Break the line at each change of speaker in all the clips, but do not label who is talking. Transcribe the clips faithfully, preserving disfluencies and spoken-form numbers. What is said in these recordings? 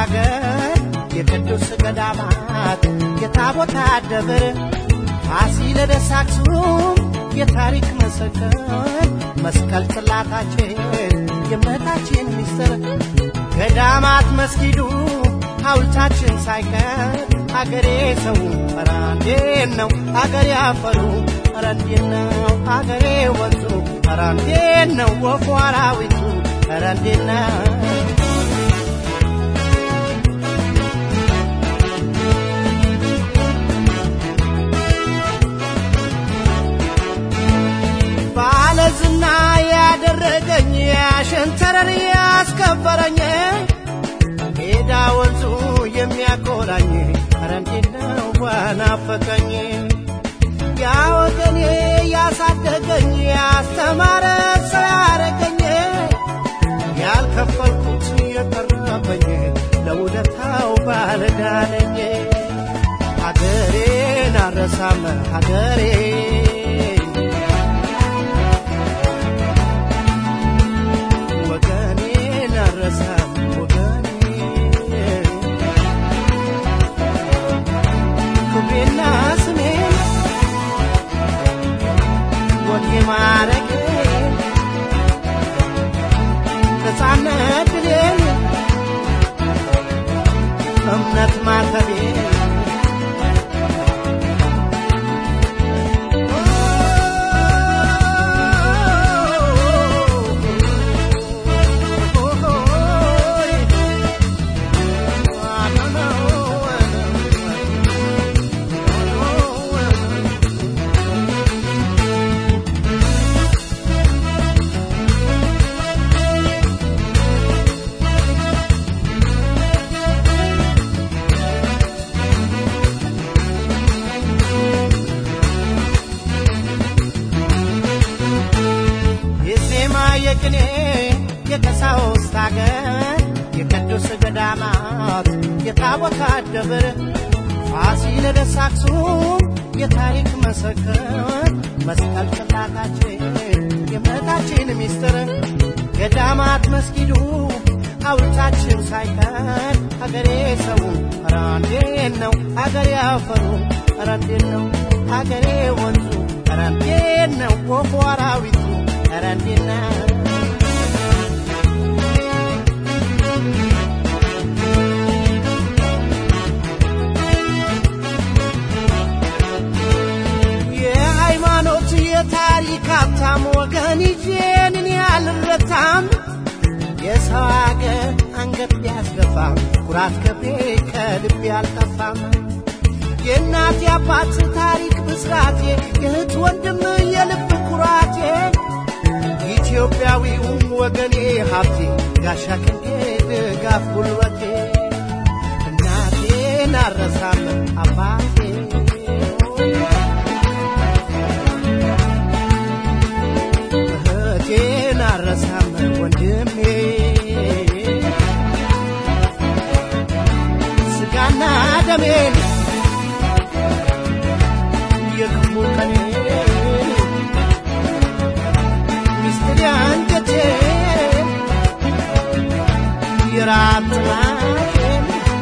አገር የቅዱስ ገዳማት የታቦታ ደብር ፋሲለደስ አክሱም የታሪክ መሰከር መስቀል ጽላታችን የእምነታችን ሚስጥር ገዳማት መስጊዱ ሐውልታችን ሳይቀር አገሬ ሰው ኧረ እንዴት ነው አገሬ አፈሩ ኧረ እንዴት ነው አገሬ ወንዙ ኧረ እንዴት ነው ወፉ አራዊቱ ኧረ እንዴት ነው ባለዝና ያደረገኝ ያሸንተረር ያስከበረኝ ሜዳ ወንዙ የሚያኮራኝ ኧረ እንዴት ነው ዋናፈቀኝ ያ ወገኔ ያሳደገኝ ያስተማረ ስላረገኝ ያልከፈልኩት የቀረበኝ ለውለታው ባለዳነኝ ሀገሬን አረሳም ሀገሬ ወገኔን አረሳም ክብሬና ስሜን ወጌ ማረጌ ነፃነት ድሌን እምነት ማተቤ የቅኔ የቀሳውስት አገር የቅዱስ ገዳማት የታቦታ ደብር ፋሲለደስ አክሱም የታሪክ መሰከር መስቀል ጽላታችን የእምነታችን ሚስጥር ገዳማት መስጊዱ ሐውልታችን ሳይቀር አገሬ ሰው ኧረ እንዴት ነው አገሬ አፈሩ ኧረ እንዴት ነው አገሬ ወንዙ ኧረ እንዴት ነው ወፉ አራዊቱ ኧረ እንዴት ነው የሃይማኖት የታሪክ ሀብታም ወገን ይዤን እኔ አልረታም የሰው አገር አንገት ቢያስደፋም ኩራት ከቤ ከልቤ አልጠፋም የእናት የአባት ታሪክ ብስራቴ የእህት ወንድም የልብ ኩራቴ ኢትዮጵያዊው ወገኔ ሀብቴ ጋሻ ክንዴ ድጋፍ ጉልበቴ እናቴን አረሳም አባቴ እህቴን አረሳም ወንድሜ ስጋና ደሜን የክፉ ቀኔ ሚስጥር አንጀቴ የራት ጥማቴን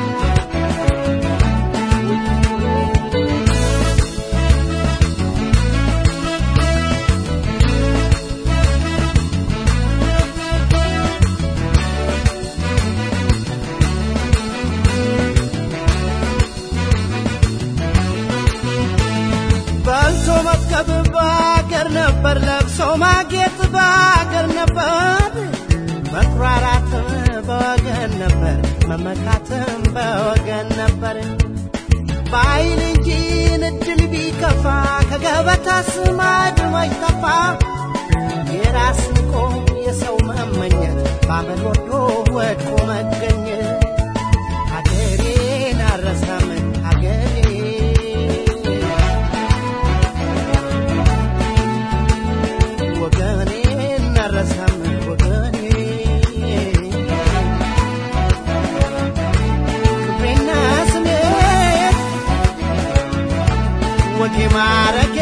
በልቶ መጥገብ በአገር ነበር ለብሶ ማጌጥ በአገር ነበር መኩራራትም በወገን ነበር መመካትም በወገን ነበር ባይል እንጂ ንድል ቢከፋ ከገበታ ስማድ ማይጠፋ የራስ ንቆ የሰው መመኘት ባመል ወዶ ወድቆ መገኘት ሀገሬን አረሳም ሀገሬ ወገኔን አረሳም ወገኔ ክብሬና ስሜት ወጌ ማረግ